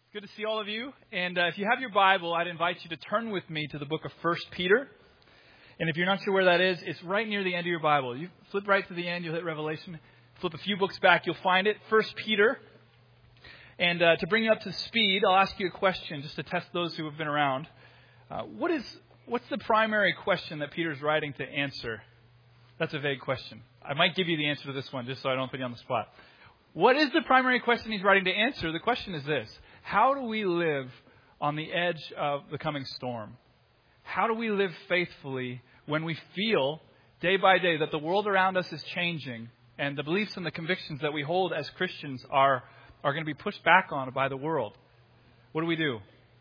Good to see all of you. And if you have your Bible, I'd invite you to turn with me to the book of 1 Peter. And if you're not sure where that is, it's right near the end of your Bible. You flip right to the end, you'll hit Revelation. Flip a few books back, you'll find it. 1 Peter. And to bring you up to speed, I'll ask you a question just to test those who have been around. What's the primary question that Peter's writing to answer? That's a vague question. I might give you the answer to this one just so I don't put you on the spot. What is the primary question he's writing to answer? The question is this. How do we live on the edge of the coming storm? How do we live faithfully when we feel day by day that the world around us is changing and the beliefs and the convictions that we hold as Christians are going to be pushed back on by the world? What do?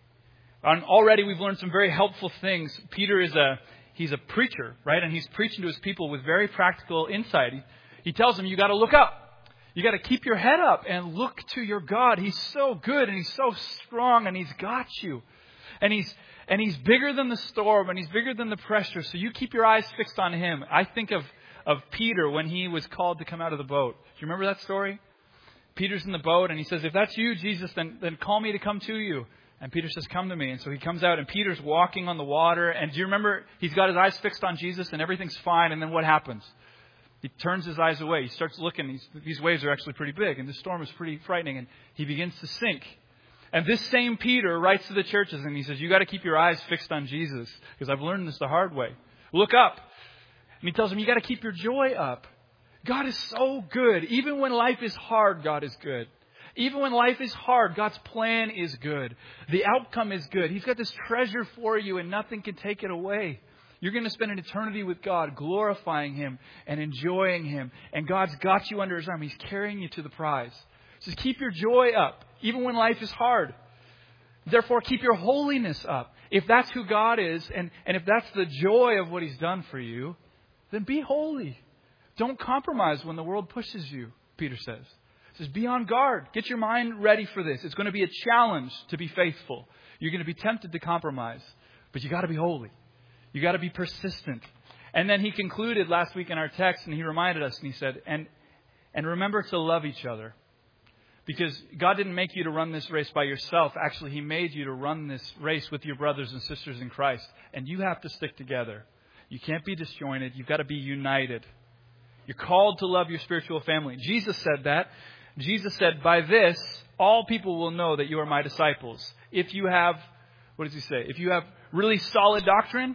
And already we've learned some very helpful things. Peter he's a preacher, right? And he's preaching to his people with very practical insight. He tells them, you got to look up. You got to keep your head up and look to your God. He's so good and He's so strong and He's got you. And He's bigger than the storm and He's bigger than the pressure. So you keep your eyes fixed on Him. I think of Peter when he was called to come out of the boat. Do you remember that story? Peter's in the boat and he says, if that's you, Jesus, then call me to come to you. And Peter says, come to me. And so he comes out and Peter's walking on the water. And do you remember he's got his eyes fixed on Jesus and everything's fine. And then what happens? He turns his eyes away. He starts looking. These waves are actually pretty big. And the storm is pretty frightening. And he begins to sink. And this same Peter writes to the churches and he says, you got to keep your eyes fixed on Jesus. Because I've learned this the hard way. Look up. And he tells them, you got to keep your joy up. God is so good. Even when life is hard, God is good. Even when life is hard, God's plan is good. The outcome is good. He's got this treasure for you and nothing can take it away. You're going to spend an eternity with God, glorifying Him and enjoying Him. And God's got you under His arm. He's carrying you to the prize. He says, keep your joy up, even when life is hard. Therefore, keep your holiness up. If that's who God is, and if that's the joy of what He's done for you, then be holy. Don't compromise when the world pushes you, Peter says. He says, be on guard. Get your mind ready for this. It's going to be a challenge to be faithful. You're going to be tempted to compromise, but you got to be holy. You got to be persistent. And then he concluded last week in our text and he reminded us and he said, and remember to love each other. Because God didn't make you to run this race by yourself. Actually, He made you to run this race with your brothers and sisters in Christ. And you have to stick together. You can't be disjointed. You've got to be united. You're called to love your spiritual family. Jesus said that. Jesus said, by this, all people will know that you are my disciples. If you have, what does He say? If you have really solid doctrine,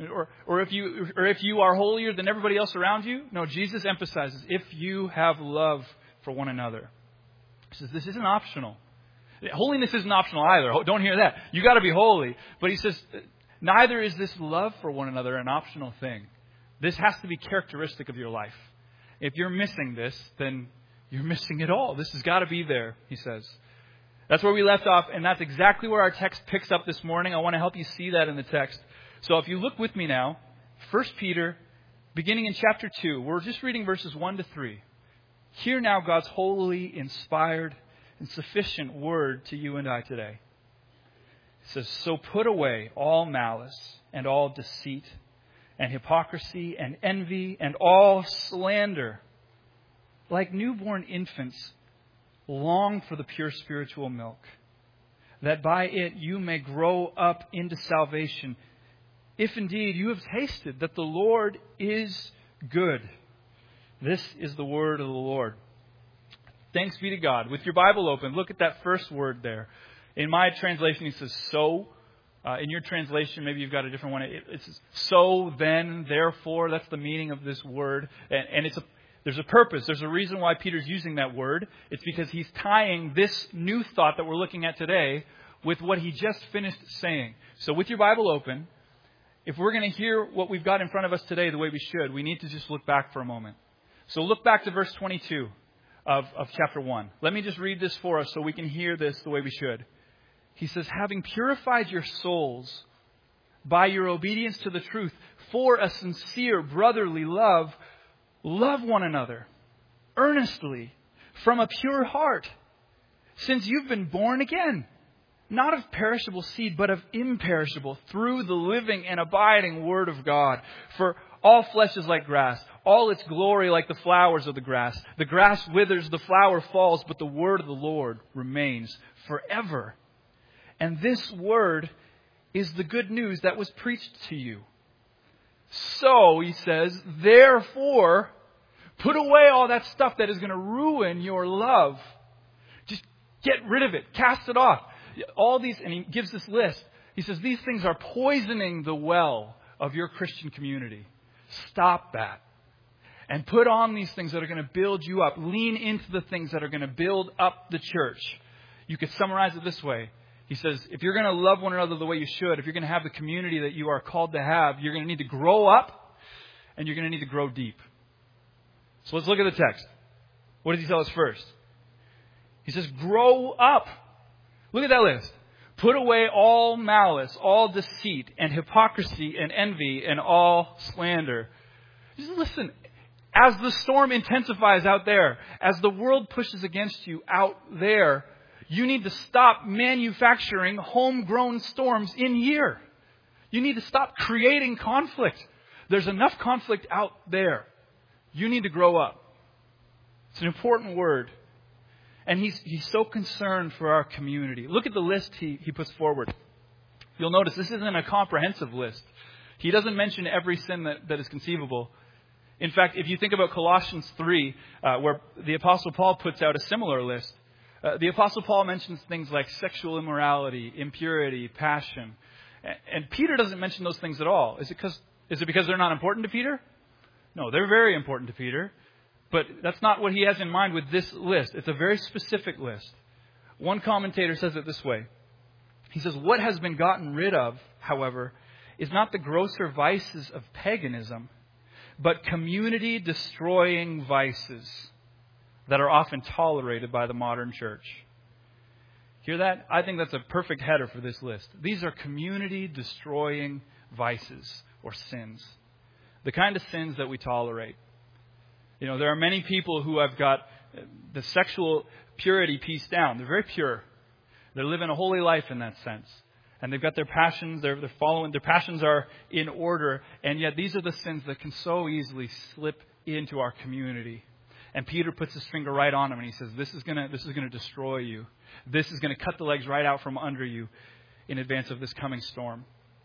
or if you are holier than everybody else around you. No, Jesus emphasizes if you have love for one another. He says this isn't optional. Holiness isn't optional either. Don't hear that. You got to be holy. But He says neither is this love for one another an optional thing. This has to be characteristic of your life. If you're missing this, then you're missing it all. This has got to be there, He says. That's where we left off, and that's exactly where our text picks up this morning. I want to help you see that in the text. So if you look with me now, 1 Peter, beginning in chapter 2, we're just reading verses 1 to 3. Hear now God's holy, inspired, and sufficient word to you and I today. It says, so put away all malice and all deceit and hypocrisy and envy and all slander. Like newborn infants, long for the pure spiritual milk, that by it you may grow up into salvation, if indeed you have tasted that the Lord is good. This is the word of the Lord. Thanks be to God. With your Bible open, look at that first word there. In my translation, it says so. In your translation, maybe you've got a different one. It says so, then, therefore. That's the meaning of this word. And there's a purpose. There's a reason why Peter's using that word. It's because he's tying this new thought that we're looking at today with what he just finished saying. So with your Bible open, if we're going to hear what we've got in front of us today the way we should, we need to just look back for a moment. So look back to verse 22 of chapter 1. Let me just read this for us so we can hear this the way we should. He says, having purified your souls by your obedience to the truth for a sincere brotherly love, love one another earnestly from a pure heart, since you've been born again, not of perishable seed, but of imperishable, through the living and abiding Word of God. For all flesh is like grass, all its glory like the flowers of the grass. The grass withers, the flower falls, but the word of the Lord remains forever. And this word is the good news that was preached to you. So, he says, therefore, put away all that stuff that is going to ruin your love. Just get rid of it. Cast it off. All these, and he gives this list. He says, these things are poisoning the well of your Christian community. Stop that. And put on these things that are going to build you up. Lean into the things that are going to build up the church. You could summarize it this way. He says, if you're going to love one another the way you should, if you're going to have the community that you are called to have, you're going to need to grow up and you're going to need to grow deep. So let's look at the text. What does he tell us first? He says, grow up. Look at that list. Put away all malice, all deceit, and hypocrisy, and envy, and all slander. Just listen. As the storm intensifies out there, as the world pushes against you out there, you need to stop manufacturing homegrown storms in here. You need to stop creating conflict. There's enough conflict out there. You need to grow up. It's an important word. And he's so concerned for our community. Look at the list he puts forward. You'll notice this isn't a comprehensive list. He doesn't mention every sin that is conceivable. In fact, if you think about Colossians 3, where the Apostle Paul puts out a similar list, the Apostle Paul mentions things like sexual immorality, impurity, passion. And Peter doesn't mention those things at all. Is it because they're not important to Peter? No, they're very important to Peter. But that's not what he has in mind with this list. It's a very specific list. One commentator says it this way. He says, what has been gotten rid of, however, is not the grosser vices of paganism, but community-destroying vices that are often tolerated by the modern church. Hear that? I think that's a perfect header for this list. These are community-destroying vices or sins. The kind of sins that we tolerate. You know, there are many people who have got the sexual purity piece down. They're very pure. They're living a holy life in that sense. And they've got their passions, they're following, their passions are in order. And yet these are the sins that can so easily slip into our community. And Peter puts his finger right on them and he says, this is going to destroy you. This is going to cut the legs right out from under you in advance of this coming storm.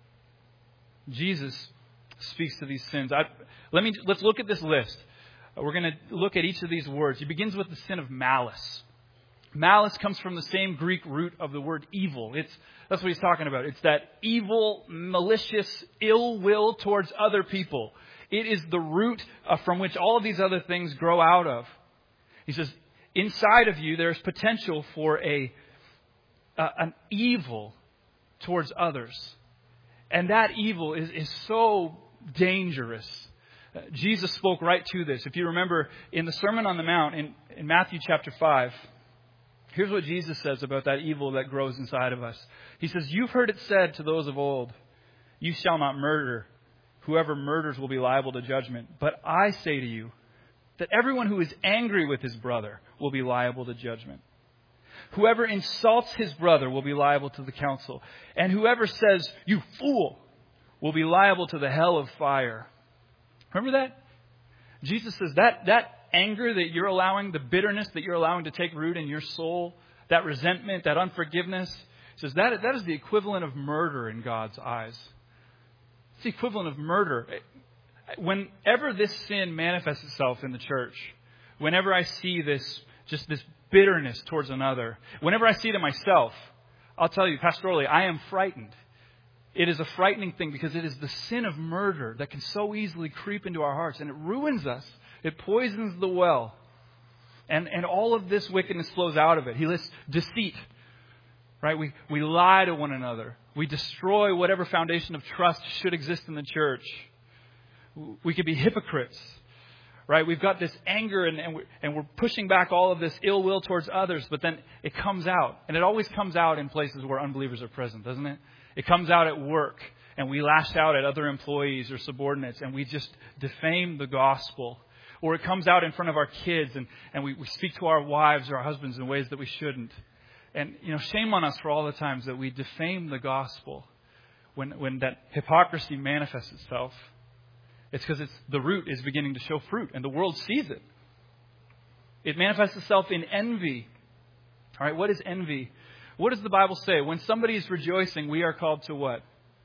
Jesus speaks to these sins. Let's look at this list. We're going to look at each of these words. He begins with the sin of malice. Malice comes from the same Greek root of the word evil. That's what he's talking about. It's that evil, malicious, ill will towards other people. It is the root from which all of these other things grow out of. He says, inside of you, there's potential for an evil towards others. And that evil is so dangerous. Jesus spoke right to this. If you remember in the Sermon on the Mount in Matthew chapter 5, here's what Jesus says about that evil that grows inside of us. He says, you've heard it said to those of old, you shall not murder. Whoever murders will be liable to judgment. But I say to you that everyone who is angry with his brother will be liable to judgment. Whoever insults his brother will be liable to the council. And whoever says, you fool, will be liable to the hell of fire. Remember that? Jesus says that anger that you're allowing, the bitterness that you're allowing to take root in your soul, that resentment, that unforgiveness, he says that is the equivalent of murder in God's eyes. It's the equivalent of murder. Whenever this sin manifests itself in the church, whenever I see this bitterness towards another, whenever I see it in myself, I'll tell you pastorally, I am frightened. It is a frightening thing because it is the sin of murder that can so easily creep into our hearts and it ruins us. It poisons the well. And all of this wickedness flows out of it. He lists deceit. Right? We lie to one another. We destroy whatever foundation of trust should exist in the church. We could be hypocrites. Right? We've got this anger and we're pushing back all of this ill will towards others, but then it comes out. And it always comes out in places where unbelievers are present, doesn't it? It comes out at work and we lash out at other employees or subordinates and we just defame the gospel. Or it comes out in front of our kids and we speak to our wives or our husbands in ways that we shouldn't. And, shame on us for all the times that we defame the gospel when that hypocrisy manifests itself. It's because the root is beginning to show fruit and the world sees it. It manifests itself in envy. All right, what is envy? What does the Bible say? When somebody is rejoicing, we are called to what?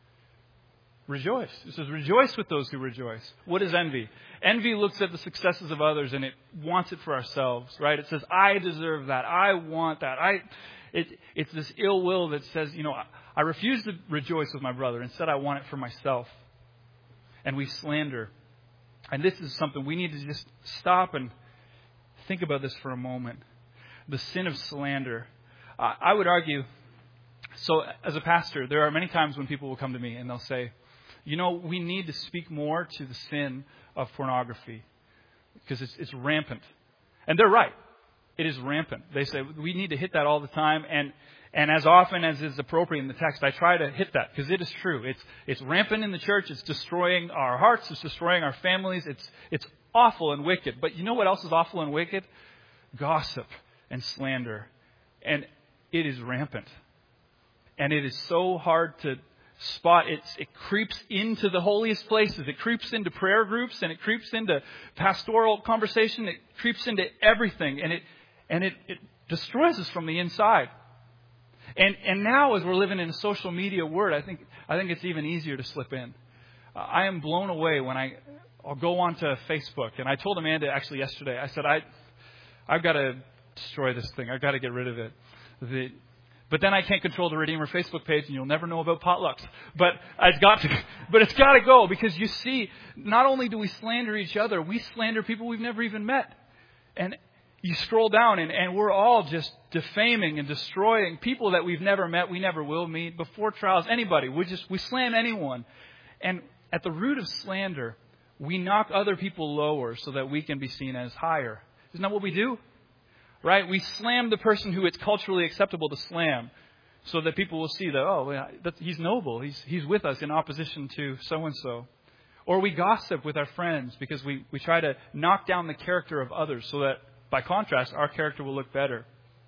Rejoice. It says, rejoice with those who rejoice. What is envy? Envy looks at the successes of others and it wants it for ourselves, right? It says, I deserve that. I want that. It's this ill will that says, I refuse to rejoice with my brother. Instead, I want it for myself. And we slander. And this is something we need to just stop and think about this for a moment. The sin of slander. I would argue, so as a pastor, there are many times when people will come to me and they'll say, we need to speak more to the sin of pornography because it's rampant. And they're right. It is rampant. They say we need to hit that all the time. And as often as is appropriate in the text, I try to hit that because it is true. It's rampant in the church. It's destroying our hearts. It's destroying our families. It's awful and wicked. But you know what else is awful and wicked? Gossip and slander. And it is rampant. And it is so hard to spot. It creeps into the holiest places. It creeps into prayer groups and it creeps into pastoral conversation. It creeps into everything. And it destroys us from the inside. And now as we're living in a social media world, I think it's even easier to slip in. I am blown away when I'll go onto Facebook. And I told Amanda actually yesterday, I said, I've got to destroy this thing. I've got to get rid of it. But then I can't control the Redeemer Facebook page, and you'll never know about potlucks. But it's got to go, because you see, not only do we slander each other, we slander people we've never even met. And you scroll down, and we're all just defaming and destroying people that we've never met, we never will meet, before trials, anybody. We slam anyone. And at the root of slander, we knock other people lower so that we can be seen as higher. Isn't that what we do? Right? We slam the person who it's culturally acceptable to slam so that people will see that, he's noble. He's with us in opposition to so-and-so. Or we gossip with our friends because we try to knock down the character of others so that, by contrast, our character will look better.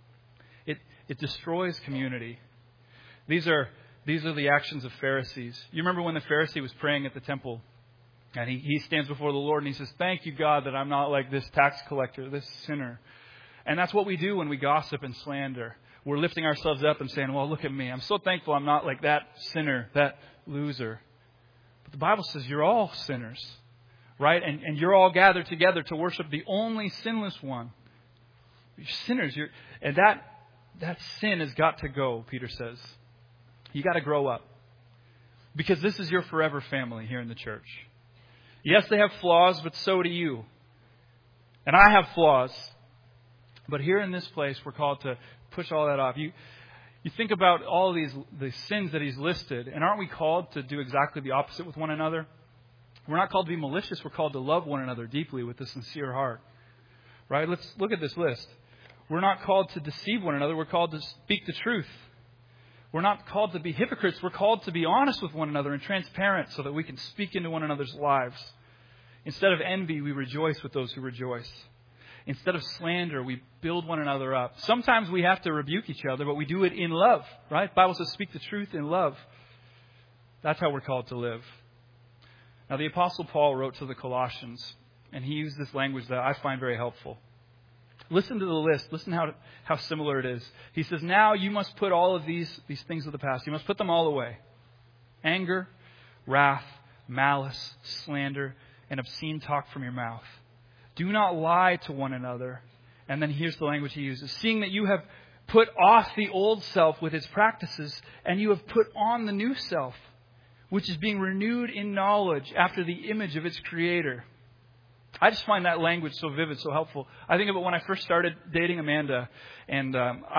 It destroys community. These are the actions of Pharisees. You remember when the Pharisee was praying at the temple and he stands before the Lord and he says, "Thank you, God, that I'm not like this tax collector, this sinner." And that's what we do when we gossip and slander. We're lifting ourselves up and saying, well, look at me. I'm so thankful I'm not like that sinner, that loser. But the Bible says you're all sinners, right? And you're all gathered together to worship the only sinless one. You're sinners. And that sin has got to go, Peter says. You got to grow up. Because this is your forever family here in the church. Yes, they have flaws, but so do you. And I have flaws. But here in this place, we're called to push all that off. You think about all the sins that he's listed, and aren't we called to do exactly the opposite with one another? We're not called to be malicious. We're called to love one another deeply with a sincere heart. Right? Let's look at this list. We're not called to deceive one another. We're called to speak the truth. We're not called to be hypocrites. We're called to be honest with one another and transparent so that we can speak into one another's lives. Instead of envy, we rejoice with those who rejoice. Instead of slander, we build one another up. Sometimes we have to rebuke each other, but we do it in love, right? The Bible says speak the truth in love. That's how we're called to live. Now, the Apostle Paul wrote to the Colossians, and he used this language that I find very helpful. Listen to the list. Listen how similar it is. He says, now you must put all of these things of the past. You must put them all away. Anger, wrath, malice, slander, and obscene talk from your mouth. Do not lie to one another. And then here's the language he uses. Seeing that you have put off the old self with its practices, and you have put on the new self, which is being renewed in knowledge after the image of its creator. I just find that language so vivid, so helpful. I think about when I first started dating Amanda, and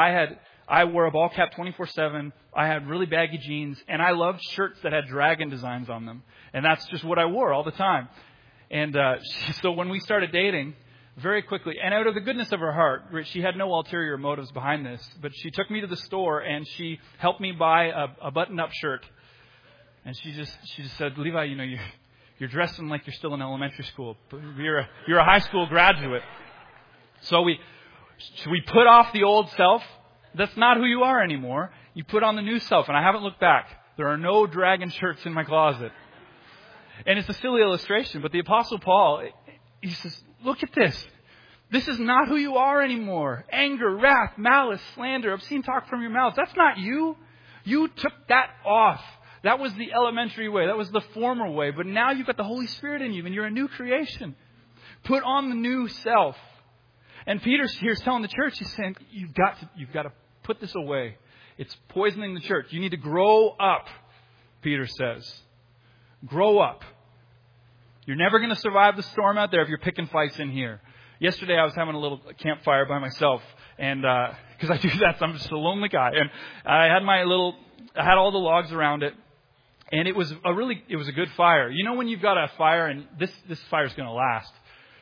I wore a ball cap 24/7. I had really baggy jeans, and I loved shirts that had dragon designs on them. And that's just what I wore all the time. And so when we started dating, very quickly, and out of the goodness of her heart, she had no ulterior motives behind this, but she took me to the store and she helped me buy a button-up shirt. And she just said, Levi, you're dressing like you're still in elementary school. You're a high school graduate. So we put off the old self. That's not who you are anymore. You put on the new self. And I haven't looked back. There are no dragon shirts in my closet. And it's a silly illustration, but the Apostle Paul, he says, look at this. This is not who you are anymore. Anger, wrath, malice, slander, obscene talk from your mouth. That's not you. You took that off. That was the elementary way. That was the former way. But now you've got the Holy Spirit in you and you're a new creation. Put on the new self. And Peter's here telling the church, he's saying, you've got to put this away. It's poisoning the church. You need to grow up, Peter says. Grow up. You're never going to survive the storm out there if you're picking fights in here. Yesterday I was having a little campfire by myself, and because I do that, so I'm just a lonely guy. And I had all the logs around it, and it was a good fire. You know when you've got a fire and this fire's going to last.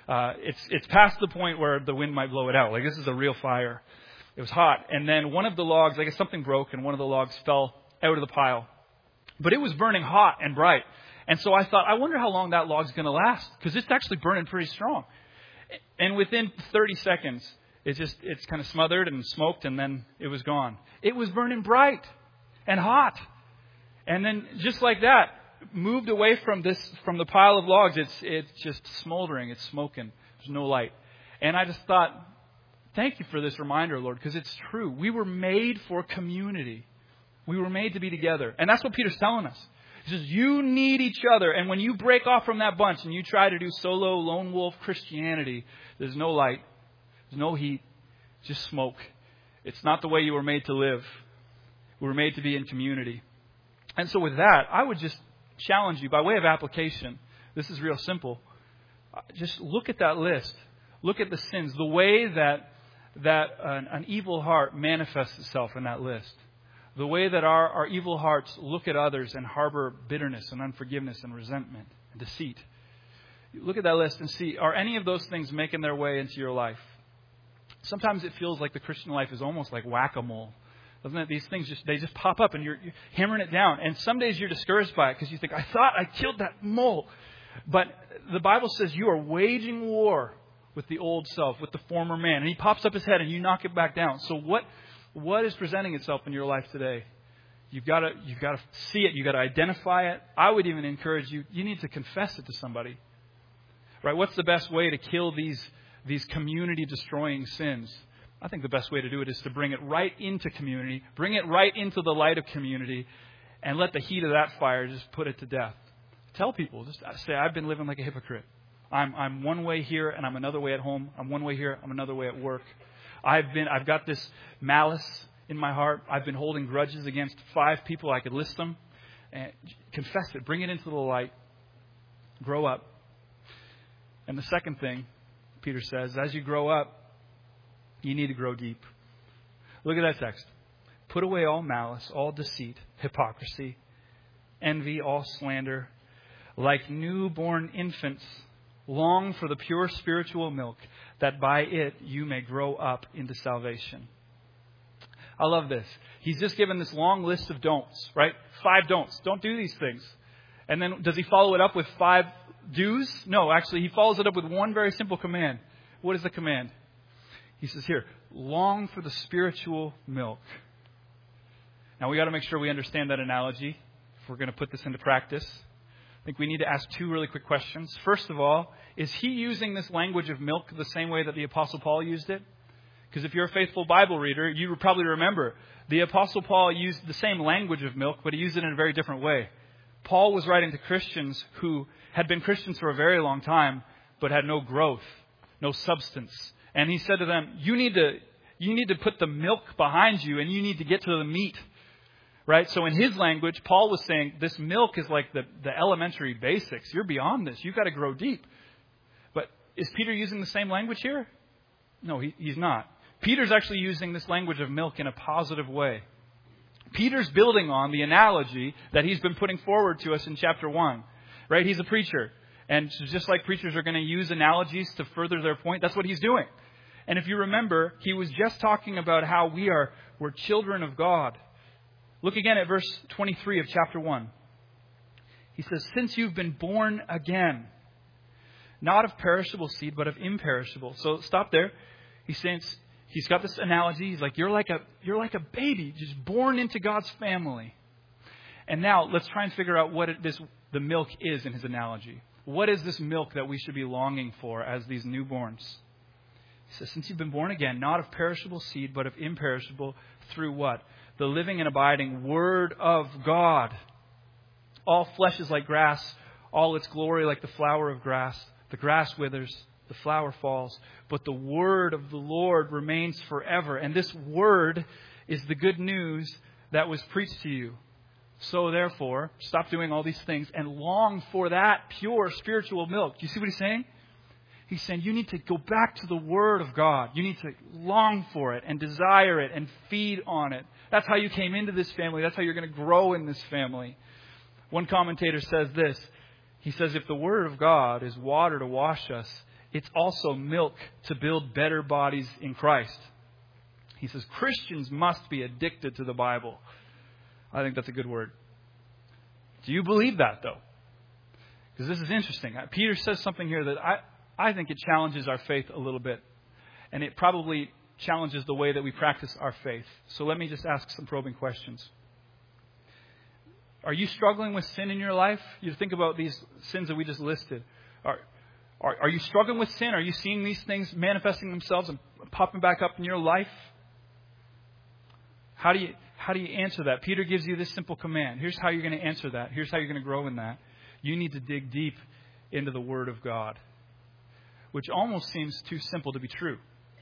It's past the point where the wind might blow it out. Like, this is a real fire. It was hot, and then one of the logs, I guess something broke, and one of the logs fell out of the pile. But it was burning hot and bright. And so I thought, I wonder how long that log's going to last, because it's actually burning pretty strong. And within 30 seconds, it's kind of smothered and smoked, and then it was gone. It was burning bright and hot. And then just like that, moved away from the pile of logs. It's just smoldering. It's smoking. There's no light. And I just thought, thank you for this reminder, Lord, because it's true. We were made for community. We were made to be together. And that's what Peter's telling us. He says, you need each other. And when you break off from that bunch and you try to do solo, lone wolf Christianity, there's no light. There's no heat. Just smoke. It's not the way you were made to live. We were made to be in community. And so with that, I would just challenge you by way of application. This is real simple. Just look at that list. Look at the sins. The way that an evil heart manifests itself in that list. The way that our evil hearts look at others and harbor bitterness and unforgiveness and resentment and deceit. Look at that list and see, are any of those things making their way into your life? Sometimes it feels like the Christian life is almost like whack-a-mole. Doesn't it? These things they just pop up and you're hammering it down. And some days you're discouraged by it because you think, I thought I killed that mole. But the Bible says you are waging war with the old self, with the former man. And he pops up his head and you knock it back down. So what is presenting itself in your life today? You've got to see it. You've got to identify it. I would even encourage you need to confess it to somebody. Right? What's the best way to kill these community-destroying sins? I think the best way to do it is to bring it right into community, bring it right into the light of community, and let the heat of that fire just put it to death. Tell people, just say, I've been living like a hypocrite. I'm one way here and I'm another way at home. I'm one way here, I'm another way at work. I've got this malice in my heart. I've been holding grudges against 5 people. I could list them. And confess it. Bring it into the light. Grow up. And the second thing, Peter says, as you grow up, you need to grow deep. Look at that text. Put away all malice, all deceit, hypocrisy, envy, all slander. Like newborn infants, long for the pure spiritual milk, that by it you may grow up into salvation. I love this. He's just given this long list of don'ts, right? 5 don'ts. Don't do these things. And then does he follow it up with 5 do's? No, actually, he follows it up with one very simple command. What is the command? He says here, long for the spiritual milk. Now, we got to make sure we understand that analogy if we're going to put this into practice. I think we need to ask 2 really quick questions. First of all, is he using this language of milk the same way that the Apostle Paul used it? Because if you're a faithful Bible reader, you would probably remember the Apostle Paul used the same language of milk, but he used it in a very different way. Paul was writing to Christians who had been Christians for a very long time, but had no growth, no substance. And he said to them, you need to put the milk behind you and you need to get to the meat. Right? So in his language, Paul was saying this milk is like the elementary basics. You're beyond this. You've got to grow deep. But is Peter using the same language here? No, he's not. Peter's actually using this language of milk in a positive way. Peter's building on the analogy that he's been putting forward to us in chapter 1. Right? He's a preacher. And just like preachers are going to use analogies to further their point, that's what he's doing. And if you remember, he was just talking about how we're children of God. Look again at verse 23 of chapter 1. He says, since you've been born again, not of perishable seed, but of imperishable. So stop there. He's got this analogy. He's like, you're like a baby just born into God's family. And now let's try and figure out what the milk is in his analogy. What is this milk that we should be longing for as these newborns? He says, since you've been born again, not of perishable seed, but of imperishable, through what? The living and abiding Word of God. All flesh is like grass, all its glory like the flower of grass. The grass withers, the flower falls, but the Word of the Lord remains forever. And this Word is the good news that was preached to you. So therefore, stop doing all these things and long for that pure spiritual milk. Do you see what he's saying? He's saying you need to go back to the Word of God. You need to long for it and desire it and feed on it. That's how you came into this family. That's how you're going to grow in this family. One commentator says this. He says, if the Word of God is water to wash us, it's also milk to build better bodies in Christ. He says, Christians must be addicted to the Bible. I think that's a good word. Do you believe that, though? Because this is interesting. Peter says something here that I think it challenges our faith a little bit. And it probably challenges the way that we practice our faith. So let me just ask some probing questions. Are you struggling with sin in your life? You think about these sins that we just listed. Are you struggling with sin? Are you seeing these things manifesting themselves and popping back up in your life? How do you answer that? Peter gives you this simple command. Here's how you're going to answer that. Here's how you're going to grow in that. You need to dig deep into the Word of God, which almost seems too simple to be true.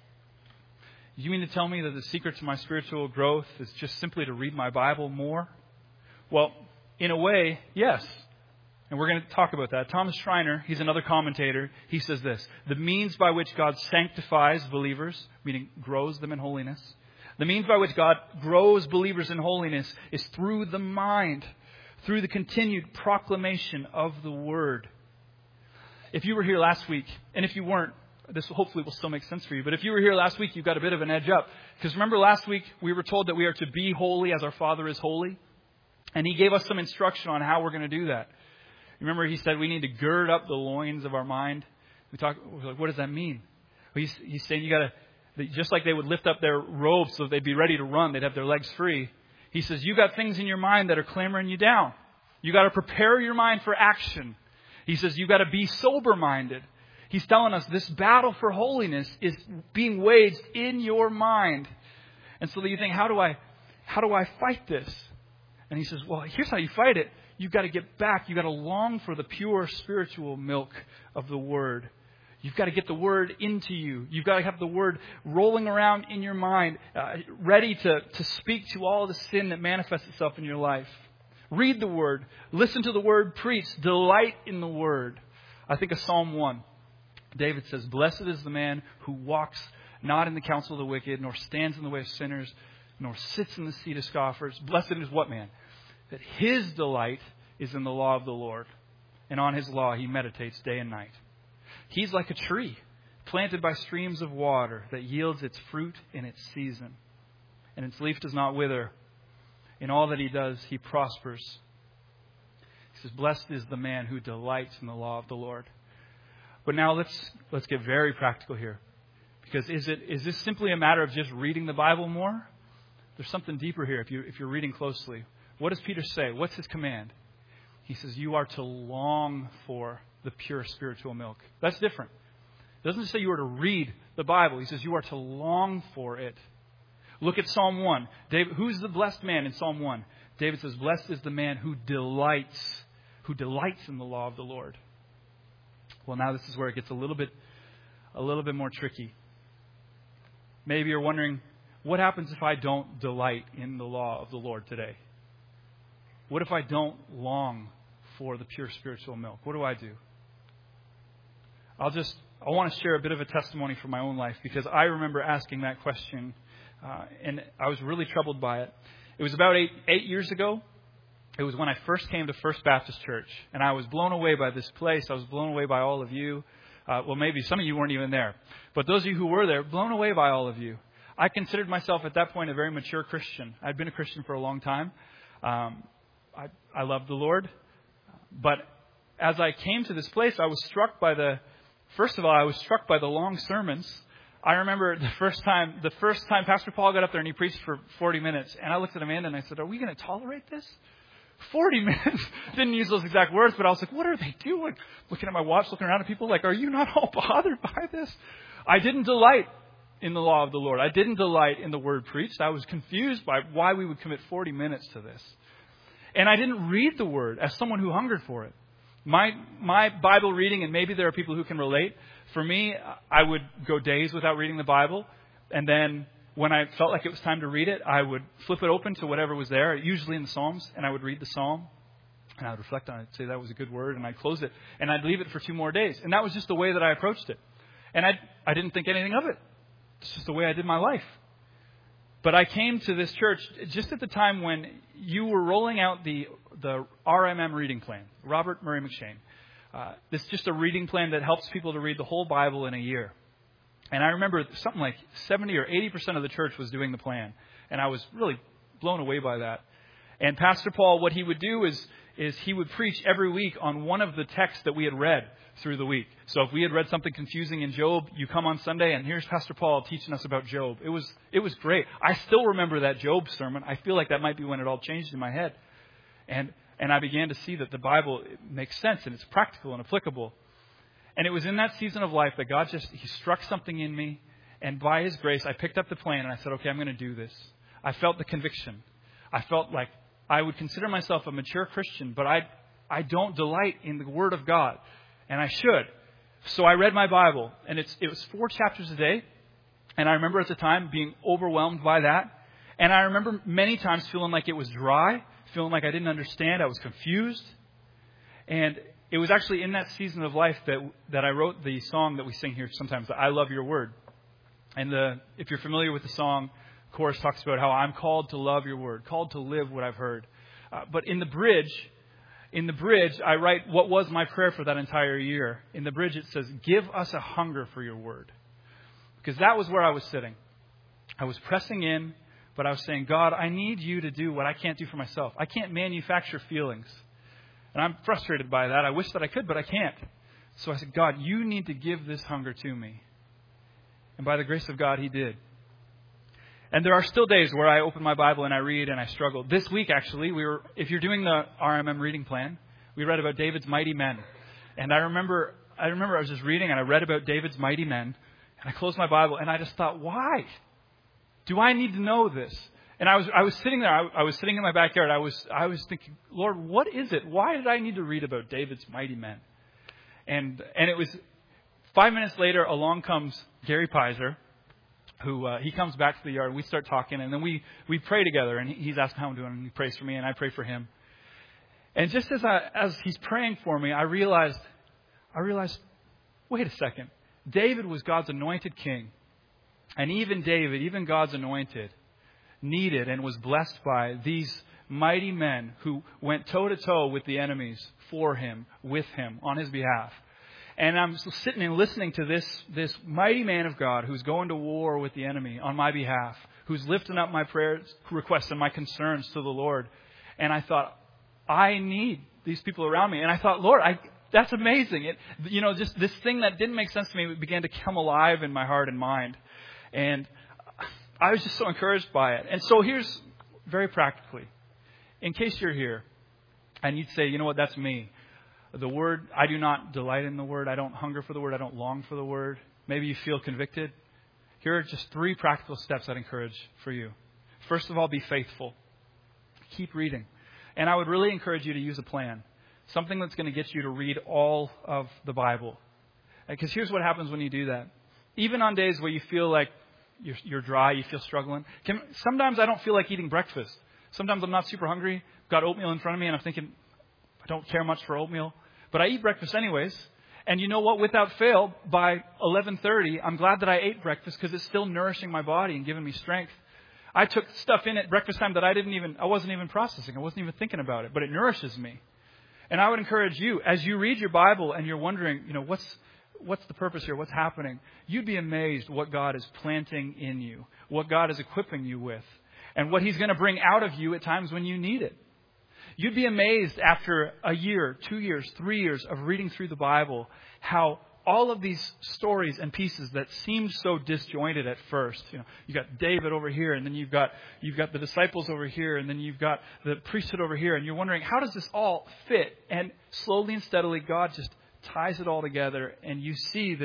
You mean to tell me that the secret to my spiritual growth is just simply to read my Bible more? Well, in a way, yes. And we're going to talk about that. Thomas Schreiner, he's another commentator. He says this: the means by which God sanctifies believers, meaning grows them in holiness, the means by which God grows believers in holiness is through the mind, through the continued proclamation of the Word. If you were here last week, and if you weren't, this hopefully will still make sense for you. But if you were here last week, you've got a bit of an edge up. Because remember last week, we were told that we are to be holy as our Father is holy. And He gave us some instruction on how we're going to do that. Remember, He said we need to gird up the loins of our mind. We're like, what does that mean? Well, he's saying you got to, just like they would lift up their robes so they'd be ready to run, they'd have their legs free. He says, you got things in your mind that are clamoring you down. You got to prepare your mind for action. He says, you got to be sober-minded. He's telling us this battle for holiness is being waged in your mind. And so you think, how do I fight this? And he says, well, here's how you fight it. You've got to get back. You've got to long for the pure spiritual milk of the Word. You've got to get the Word into you. You've got to have the Word rolling around in your mind, ready to speak to all the sin that manifests itself in your life. Read the Word. Listen to the Word preached. Delight in the Word. I think of Psalm 1. David says, blessed is the man who walks not in the counsel of the wicked, nor stands in the way of sinners, nor sits in the seat of scoffers. Blessed is what man? That his delight is in the law of the Lord. And on His law he meditates day and night. He's like a tree planted by streams of water that yields its fruit in its season. And its leaf does not wither. In all that he does, he prospers. He says, blessed is the man who delights in the law of the Lord. But now let's get very practical here. Because is this simply a matter of just reading the Bible more? There's something deeper here if you're reading closely. What does Peter say? What's his command? He says, you are to long for the pure spiritual milk. That's different. It doesn't say you are to read the Bible. He says you are to long for it. Look at Psalm 1. David, who's the blessed man in Psalm 1? David says, blessed is the man who delights in the law of the Lord. Well, now this is where it gets a little bit more tricky. Maybe you're wondering, what happens if I don't delight in the law of the Lord today? What if I don't long for the pure spiritual milk? What do I do? I want to share a bit of a testimony from my own life, because I remember asking that question, and I was really troubled by it. It was about eight years ago. It was when I first came to First Baptist Church, and I was blown away by this place. I was blown away by all of you. Well, maybe some of you weren't even there, but those of you who were there, blown away by all of you. I considered myself at that point a very mature Christian. I'd been a Christian for a long time. I loved the Lord, but as I came to this place, I was struck by the long sermons. I remember the first time Pastor Paul got up there and he preached for 40 minutes, and I looked at Amanda and I said, are we going to tolerate this? 40 minutes. Didn't use those exact words, but I was like, what are they doing? Looking at my watch, looking around at people like, are you not all bothered by this? I didn't delight in the law of the Lord. I didn't delight in the word preached. I was confused by why we would commit 40 minutes to this. And I didn't read the word as someone who hungered for it. My Bible reading, and maybe there are people who can relate, for me, I would go days without reading the Bible. And then when I felt like it was time to read it, I would flip it open to whatever was there, usually in the Psalms, and I would read the Psalm. And I would reflect on it, say that was a good word, and I'd close it. And I'd leave it for 2 more days. And that was just the way that I approached it. And I didn't think anything of it. It's just the way I did my life. But I came to this church just at the time when you were rolling out the RMM reading plan, Robert Murray McShane. This is just a reading plan that helps people to read the whole Bible in a year. And I remember something like 70 or 80% of the church was doing the plan. And I was really blown away by that. And Pastor Paul, what he would do is he would preach every week on one of the texts that we had read through the week. So if we had read something confusing in Job, you come on Sunday and here's Pastor Paul teaching us about Job. It was great. I still remember that Job sermon. I feel like that might be when it all changed in my head. And I began to see that the Bible makes sense and it's practical and applicable. And it was in that season of life that God He struck something in me. And by His grace, I picked up the plan and I said, okay, I'm going to do this. I felt the conviction. I felt like I would consider myself a mature Christian, but I don't delight in the Word of God. And I should. So I read my Bible, and it was 4 chapters a day. And I remember at the time being overwhelmed by that. And I remember many times feeling like it was dry, feeling like I didn't understand. I was confused. And it was actually in that season of life that I wrote the song that we sing here sometimes, I Love Your Word. And if you're familiar with the song, the chorus talks about how I'm called to love your word, called to live what I've heard. But in the bridge, I write what was my prayer for that entire year. In the bridge, it says, give us a hunger for your word. Because that was where I was sitting. I was pressing in, but I was saying, God, I need you to do what I can't do for myself. I can't manufacture feelings. And I'm frustrated by that. I wish that I could, but I can't. So I said, God, you need to give this hunger to me. And by the grace of God, He did. And there are still days where I open my Bible and I read and I struggle. This week, actually, if you're doing the RMM reading plan, we read about David's mighty men. And I remember I was just reading and I read about David's mighty men. And I closed my Bible and I just thought, why? Do I need to know this? And I was sitting there. I was sitting in my backyard. I was thinking, Lord, what is it? Why did I need to read about David's mighty men? And it was 5 minutes later, along comes Gary Pizer, who he comes back to the yard. We start talking, and then we pray together. And he's asking how I'm doing, and he prays for me, and I pray for him. And just as he's praying for me, I realized, wait a second. David was God's anointed king. And even David, even God's anointed, needed and was blessed by these mighty men who went toe-to-toe with the enemies for him, with him, on his behalf. And I'm sitting and listening to this mighty man of God who's going to war with the enemy on my behalf, who's lifting up my prayer requests and my concerns to the Lord. And I thought, I need these people around me. And I thought, Lord, that's amazing. Just this thing that didn't make sense to me began to come alive in my heart and mind. And I was just so encouraged by it. And so here's very practically, in case you're here and you'd say, you know what, that's me. The Word, I do not delight in the Word. I don't hunger for the Word. I don't long for the Word. Maybe you feel convicted. Here are just 3 practical steps I'd encourage for you. First of all, be faithful. Keep reading. And I would really encourage you to use a plan. Something that's going to get you to read all of the Bible. Because here's what happens when you do that. Even on days where you feel like you're dry, you feel struggling. Sometimes I don't feel like eating breakfast. Sometimes I'm not super hungry. I've got oatmeal in front of me and I'm thinking, I don't care much for oatmeal. But I eat breakfast anyways. And you know what? Without fail, by 11:30, I'm glad that I ate breakfast because it's still nourishing my body and giving me strength. I took stuff in at breakfast time that I wasn't even processing. I wasn't even thinking about it, but it nourishes me. And I would encourage you, as you read your Bible and you're wondering, what's the purpose here? What's happening? You'd be amazed what God is planting in you, what God is equipping you with, and what He's going to bring out of you at times when you need it. You'd be amazed after a year, 2 years, 3 years of reading through the Bible, how all of these stories and pieces that seemed so disjointed at first. You got David over here, and then you've got the disciples over here, and then you've got the priesthood over here, and you're wondering, how does this all fit? And slowly and steadily, God just ties it all together, and you see that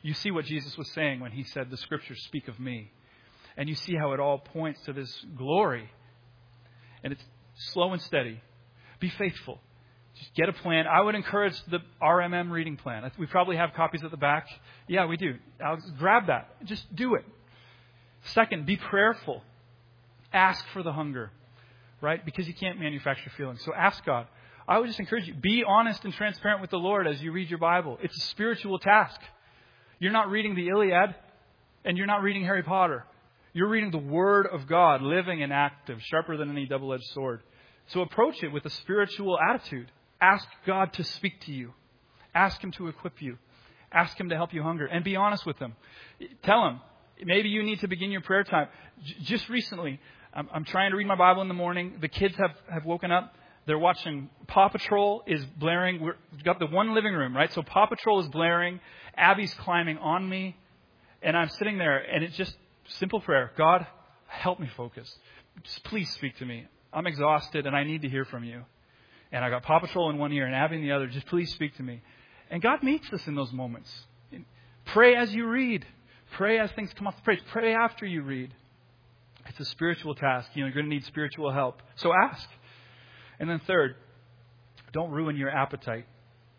you see what Jesus was saying when he said, the scriptures speak of me. And you see how it all points to this glory. And it's slow and steady. Be faithful. Just get a plan. I would encourage the RMM reading plan. We probably have copies at the back. Yeah, we do. Grab that. Just do it. Second, be prayerful. Ask for the hunger, right? Because you can't manufacture feelings. So ask God. I would just encourage you, be honest and transparent with the Lord as you read your Bible. It's a spiritual task. You're not reading the Iliad and you're not reading Harry Potter. You're reading the Word of God, living and active, sharper than any double-edged sword. So approach it with a spiritual attitude. Ask God to speak to you. Ask Him to equip you. Ask Him to help you hunger. And be honest with Him. Tell Him. Maybe you need to begin your prayer time. Just recently, I'm trying to read my Bible in the morning. The kids have woken up. They're watching. Paw Patrol is blaring. We've got the one living room, right? So Paw Patrol is blaring. Abby's climbing on me. And I'm sitting there, and it's just simple prayer. God, help me focus. Just please speak to me. I'm exhausted, and I need to hear from you. And I got Paw Patrol in one ear and Abby in the other. Just please speak to me. And God meets us in those moments. Pray as you read. Pray as things come off the page. Pray after you read. It's a spiritual task. You're going to need spiritual help. So ask. And then third, don't ruin your appetite.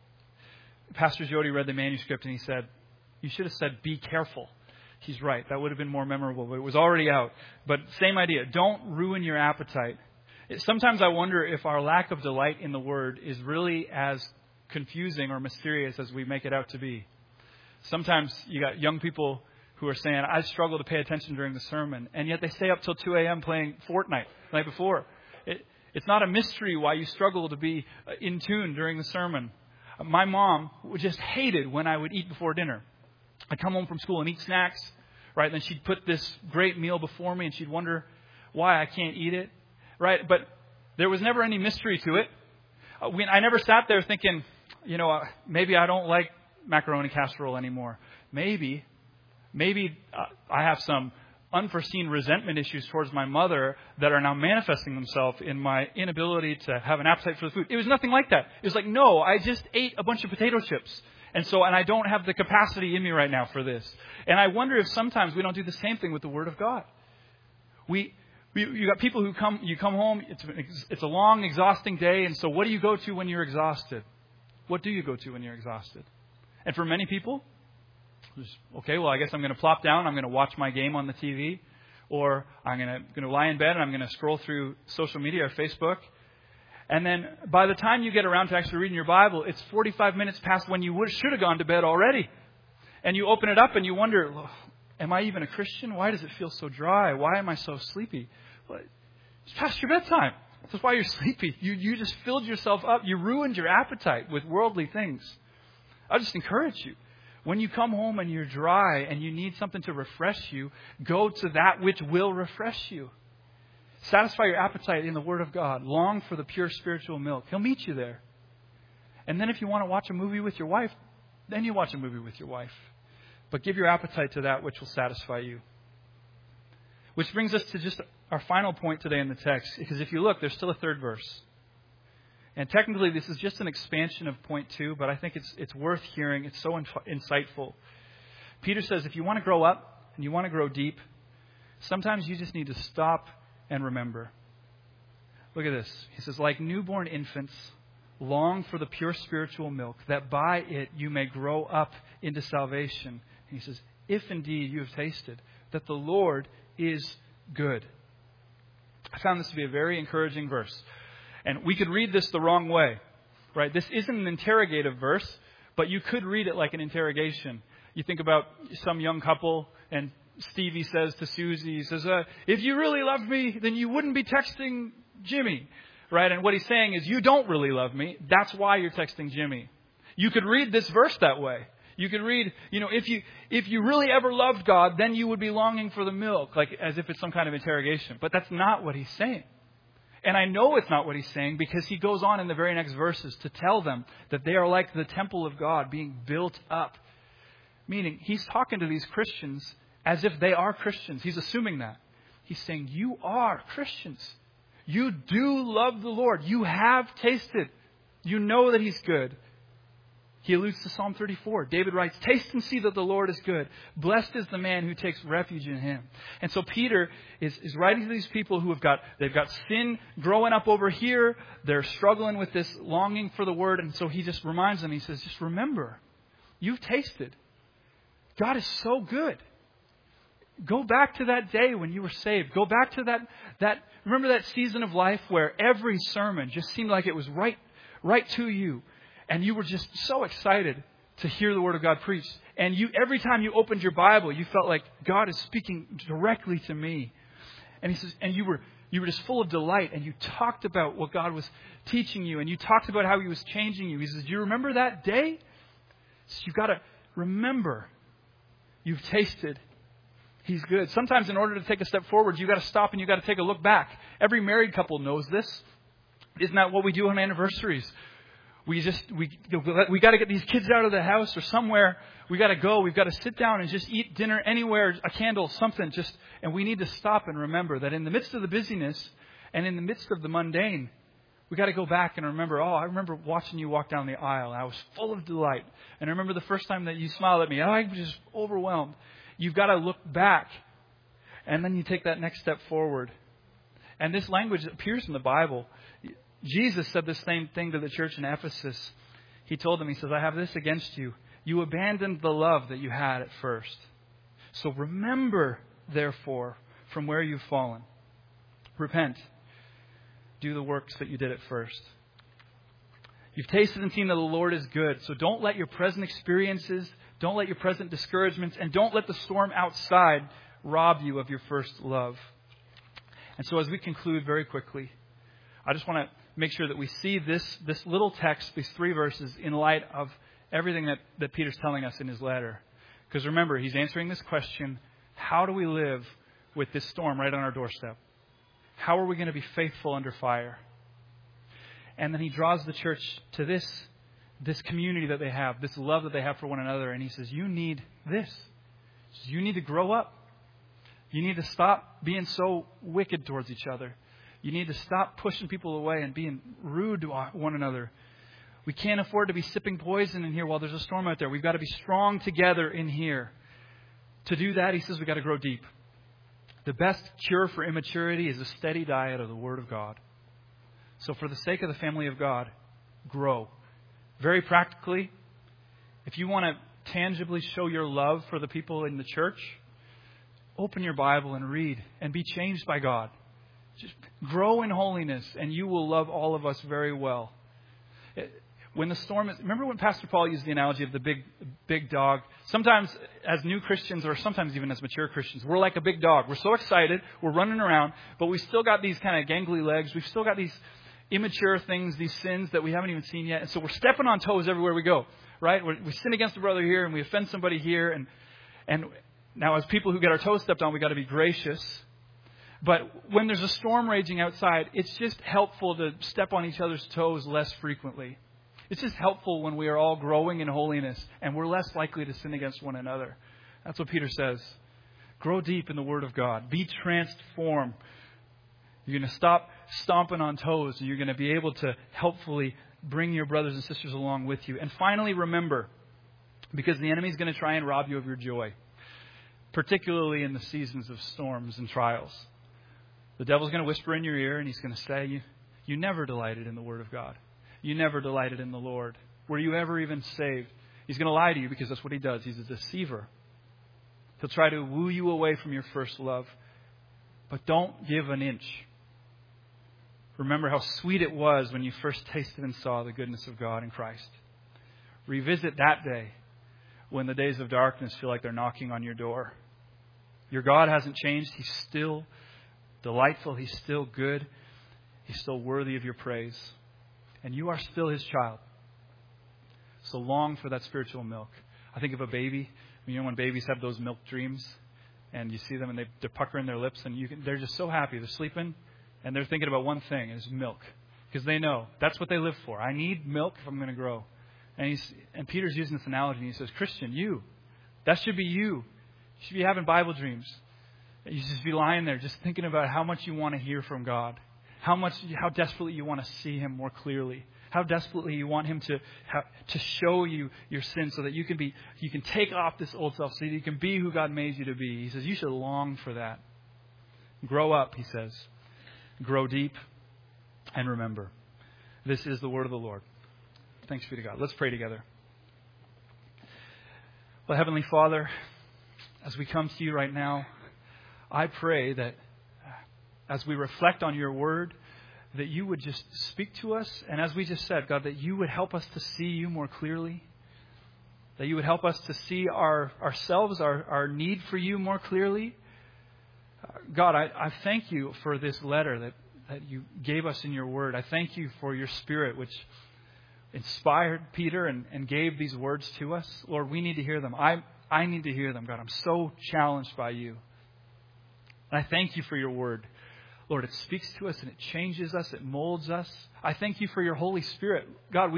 Pastor Jody read the manuscript and he said, you should have said, be careful. He's right. That would have been more memorable, but it was already out. But same idea. Don't ruin your appetite. Sometimes I wonder if our lack of delight in the Word is really as confusing or mysterious as we make it out to be. Sometimes you got young people who are saying, I struggle to pay attention during the sermon, and yet they stay up till 2 a.m. playing Fortnite the night before. It's not a mystery why you struggle to be in tune during the sermon. My mom just hated when I would eat before dinner. I'd come home from school and eat snacks, right? Then she'd put this great meal before me, and she'd wonder why I can't eat it, right? But there was never any mystery to it. I never sat there thinking, maybe I don't like macaroni casserole anymore. Maybe I have some unforeseen resentment issues towards my mother that are now manifesting themselves in my inability to have an appetite for the food. It was nothing like that. It was like, no, I just ate a bunch of potato chips. And I don't have the capacity in me right now for this. And I wonder if sometimes we don't do the same thing with the Word of God. You got people who come home, it's a long, exhausting day. And so what do you go to when you're exhausted? What do you go to when you're exhausted? And for many people, okay, well, I guess I'm going to plop down. I'm going to watch my game on the TV. Or I'm going to lie in bed and I'm going to scroll through social media or Facebook. And then by the time you get around to actually reading your Bible, it's 45 minutes past when you should have gone to bed already. And you open it up and you wonder, well, am I even a Christian? Why does it feel so dry? Why am I so sleepy? Well, it's past your bedtime. That's why you're sleepy. You just filled yourself up. You ruined your appetite with worldly things. I just encourage you. When you come home and you're dry and you need something to refresh you, go to that which will refresh you. Satisfy your appetite in the Word of God. Long for the pure spiritual milk. He'll meet you there. And then if you want to watch a movie with your wife, then you watch a movie with your wife. But give your appetite to that which will satisfy you. Which brings us to just our final point today in the text. Because if you look, there's still a third verse. And technically this is just an expansion of point 2, but I think it's worth hearing. It's so insightful. Peter says if you want to grow up and you want to grow deep, sometimes you just need to stop and remember. Look at this. He says, like newborn infants, long for the pure spiritual milk, that by it you may grow up into salvation. And he says, if indeed you have tasted that the Lord is good. I found this to be a very encouraging verse. And we could read this the wrong way, right? This isn't an interrogative verse, but you could read it like an interrogation. You think about some young couple and Stevie says to Susie, he says, if you really loved me, then you wouldn't be texting Jimmy, right? And what he's saying is, you don't really love me. That's why you're texting Jimmy. You could read this verse that way. You could read, if you really ever loved God, then you would be longing for the milk, like as if it's some kind of interrogation. But that's not what he's saying. And I know it's not what he's saying because he goes on in the very next verses to tell them that they are like the temple of God being built up. Meaning, he's talking to these Christians as if they are Christians. He's assuming that. He's saying, you are Christians. You do love the Lord. You have tasted. You know that He's good. He alludes to Psalm 34. David writes, taste and see that the Lord is good. Blessed is the man who takes refuge in him. And so Peter is writing to these people who they've got sin growing up over here. They're struggling with this longing for the word. And so he just reminds them, he says, just remember, you've tasted. God is so good. Go back to that day when you were saved. Go back to that remember that season of life where every sermon just seemed like it was right to you. And you were just so excited to hear the Word of God preached. And every time you opened your Bible, you felt like God is speaking directly to me. And he says, and you were just full of delight. And you talked about what God was teaching you. And you talked about how He was changing you. He says, do you remember that day? So you've got to remember. You've tasted. He's good. Sometimes in order to take a step forward, you've got to stop and you've got to take a look back. Every married couple knows this. Isn't that what we do on anniversaries? We got to get these kids out of the house or somewhere. We got to go. We've got to sit down and just eat dinner anywhere, a candle, something. And we need to stop and remember that in the midst of the busyness and in the midst of the mundane, we got to go back and remember, I remember watching you walk down the aisle. And I was full of delight. And I remember the first time that you smiled at me. I was just overwhelmed. You've got to look back. And then you take that next step forward. And this language appears in the Bible. Jesus said the same thing to the church in Ephesus. He told them, he says, I have this against you. You abandoned the love that you had at first. So remember, therefore, from where you've fallen. Repent. Do the works that you did at first. You've tasted and seen that the Lord is good. So don't let your present experiences, don't let your present discouragements, and don't let the storm outside rob you of your first love. And so as we conclude very quickly, I just want to make sure that we see this little text, these 3 verses, in light of everything that Peter's telling us in his letter. Because remember, he's answering this question, how do we live with this storm right on our doorstep? How are we going to be faithful under fire? And then he draws the church to this community that they have, this love that they have for one another. And he says, you need this. He says, you need to grow up. You need to stop being so wicked towards each other. You need to stop pushing people away and being rude to one another. We can't afford to be sipping poison in here while there's a storm out there. We've got to be strong together in here. To do that, he says, we've got to grow deep. The best cure for immaturity is a steady diet of the Word of God. So for the sake of the family of God, grow. Very practically, if you want to tangibly show your love for the people in the church, open your Bible and read and be changed by God. Just grow in holiness and you will love all of us very well. When the storm is, remember when Pastor Paul used the analogy of the big dog? Sometimes as new Christians or sometimes even as mature Christians, we're like a big dog. We're so excited. We're running around, but we still got these kind of gangly legs. We've still got these immature things, these sins that we haven't even seen yet. And so we're stepping on toes everywhere we go, right? We sin against a brother here and we offend somebody here. And now as people who get our toes stepped on, we got to be gracious. But when there's a storm raging outside, it's just helpful to step on each other's toes less frequently. It's just helpful when we are all growing in holiness and we're less likely to sin against one another. That's what Peter says. Grow deep in the Word of God. Be transformed. You're going to stop stomping on toes and you're going to be able to helpfully bring your brothers and sisters along with you. And finally, remember, because the enemy is going to try and rob you of your joy, particularly in the seasons of storms and trials. The devil's going to whisper in your ear and he's going to say, you never delighted in the Word of God. You never delighted in the Lord. Were you ever even saved? He's going to lie to you because that's what he does. He's a deceiver. He'll try to woo you away from your first love. But don't give an inch. Remember how sweet it was when you first tasted and saw the goodness of God in Christ. Revisit that day when the days of darkness feel like they're knocking on your door. Your God hasn't changed. He's still delightful. He's still good. He's still worthy of your praise. And you are still His child. So long for that spiritual milk. I think of a baby. You know when babies have those milk dreams and you see them and they're puckering their lips and they're just so happy. They're sleeping and they're thinking about one thing, and it's milk. Because they know that's what they live for. I need milk if I'm going to grow. And Peter's using this analogy and he says, Christian, that should be you. You should be having Bible dreams. You should just be lying there just thinking about how much you want to hear from God. how desperately you want to see him more clearly. How desperately you want him to show you your sin so that you can take off this old self so that you can be who God made you to be. He says you should long for that. Grow up, he says. Grow deep and remember. This is the word of the Lord. Thanks be to God. Let's pray together. Well, Heavenly Father, as we come to you right now, I pray that as we reflect on your word, that you would just speak to us. And as we just said, God, that you would help us to see you more clearly. That you would help us to see ourselves, our need for you more clearly. God, I thank you for this letter that you gave us in your word. I thank you for your Spirit, which inspired Peter and gave these words to us. Lord, we need to hear them. I need to hear them, God. I'm so challenged by you. And I thank you for your word. Lord, it speaks to us and it changes us. It molds us. I thank you for your Holy Spirit. God,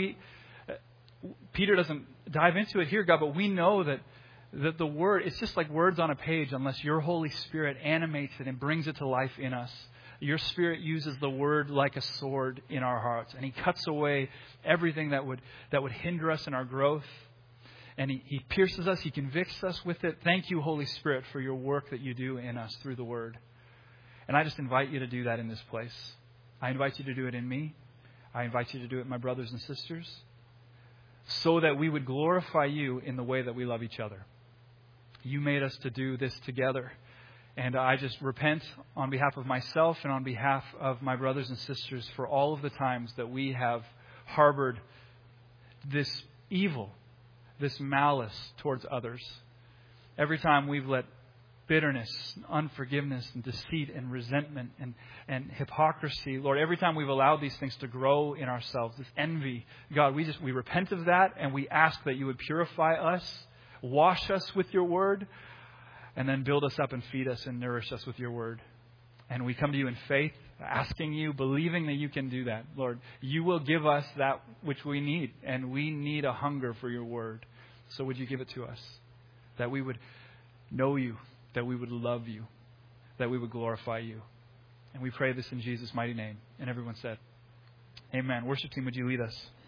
Peter doesn't dive into it here, God, but we know that the word, it's just like words on a page unless your Holy Spirit animates it and brings it to life in us. Your Spirit uses the word like a sword in our hearts, and he cuts away everything that would hinder us in our growth. And he pierces us, he convicts us with it. Thank you, Holy Spirit, for your work that you do in us through the word. And I just invite you to do that in this place. I invite you to do it in me. I invite you to do it in my brothers and sisters, so that we would glorify you in the way that we love each other. You made us to do this together. And I just repent on behalf of myself and on behalf of my brothers and sisters for all of the times that we have harbored this evil, this malice towards others. Every time we've let bitterness, unforgiveness, and deceit and resentment and hypocrisy, Lord, every time we've allowed these things to grow in ourselves, this envy, God, we repent of that, and we ask that you would purify us, wash us with your word, and then build us up and feed us and nourish us with your word. And we come to you in faith, asking you, believing that you can do that. Lord, you will give us that which we need, and we need a hunger for your word. So would you give it to us, that we would know you, that we would love you, that we would glorify you. And we pray this in Jesus' mighty name. And everyone said, amen. Worship team, would you lead us?